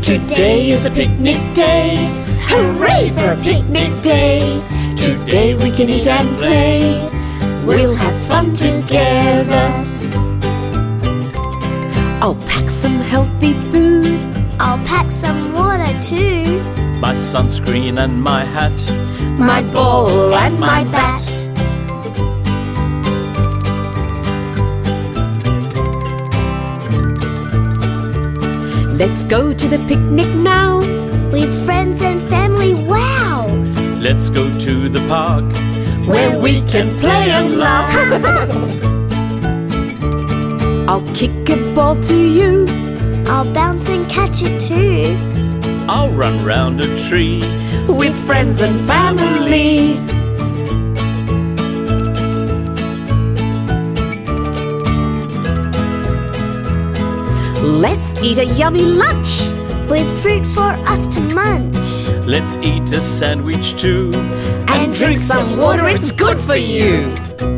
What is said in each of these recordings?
Today is a picnic day. Hooray for a picnic day. Today we can eat and play. We'll have fun together. I'll pack some healthy food. I'll pack some water too. My sunscreen and my hat. My ball and my bat. Let's go to the picnic now. With friends and family, wow! Let's go to the park where we can play and laugh. I'll kick a ball to you. I'll bounce and catch it too. I'll run round a tree with friends and family. Let's eat a yummy lunch with fruit for us to munch. Let's eat a sandwich too and drink some water, it's good for you.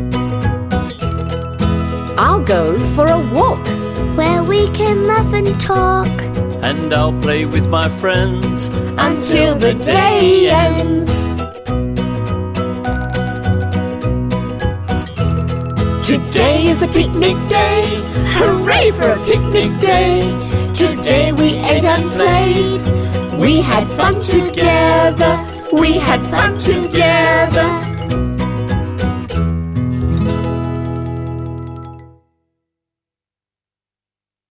I'll go for a walk where we can laugh and talk. And I'll play with my friends until the day ends. Today is a picnic day. Hooray for a picnic day. Today we ate and played. We had fun together. We had fun together.